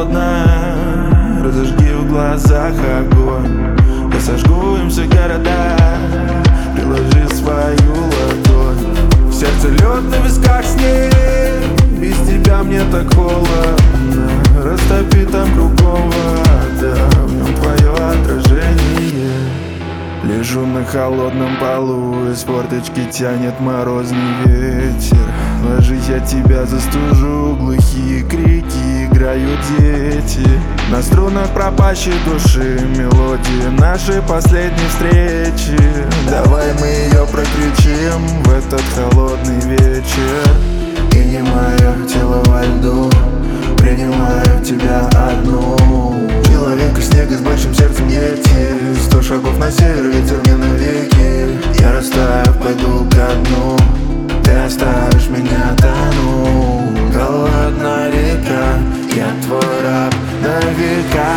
холодно. Разожги в глазах огонь. Я сожгу им все города. Приложи свою ладонь. В сердце лед, на висках снег. Без тебя мне так холодно. Растопи там кругом вода. В нем твое отражение. Лежу на холодном полу, из форточки тянет морозный ветер. Ложись, я тебя застужу, глухие крики, играют дети. На струнах пропащей души мелодии нашей последней встречи. Давай мы ее прокричим в этот холодный вечер. И не мое тело во льду, принимаю тебя одну. Человек из снега с большим сердцем Йети. 100 шагов на север, ветер мне навеки. Я растаю, пойду ко дну. Ты оставишь меня тону. Холодная река, я твой раб на века.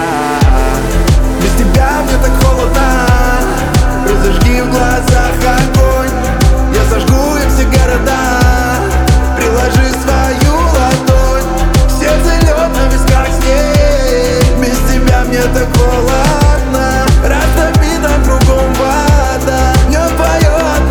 Без тебя мне так холодно. Разожги в глазах огонь. Я сожгу им все города. Приложи свою ладонь. В сердце лед, на висках снег. Без тебя мне так холодно. Растопи там кругом вода. В нем твое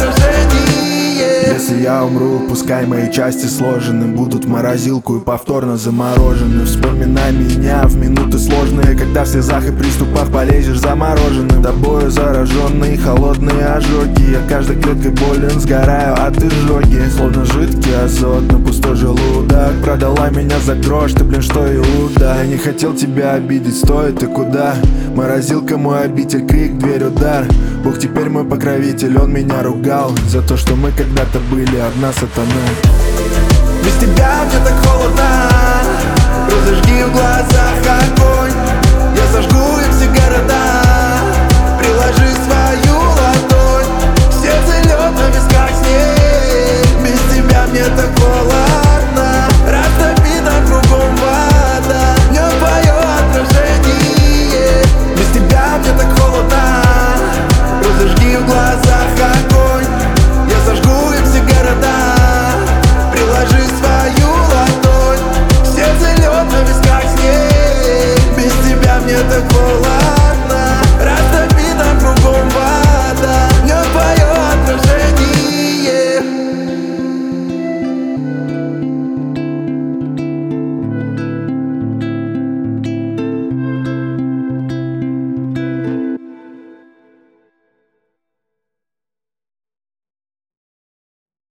отражение. Если я умру, пускай мои части сложены будут в морозилку и повторно заморожены. Вспоминай меня в минуты сложные, когда в слезах и приступах полезешь замороженным. Тобою зараженные холодные ожоги. Я каждой клеткой болен, сгораю от изжоги. Словно жидкий азот на пустой желудок. Продала меня за грош, ты, блин, что Иуда. Я не хотел тебя обидеть, стой, ты куда? Морозилка мой обитель, крик, дверь, удар. Бог теперь мой покровитель, он меня ругал за то, что мы когда-то были одна сатана. Без тебя мне так холодно. Разожги в глазах огонь. Я сожгу им все города. Приложи свою ладонь. В сердце лед, на висках снег. Без тебя мне так холодно. Растопи там кругом вода. В нем твое отражение. Без тебя мне так холодно. Разожги в глазах огонь. Я сожгу им все города. Приложи свою ладонь. В сердце лед, на висках снег. Без тебя мне так холодно.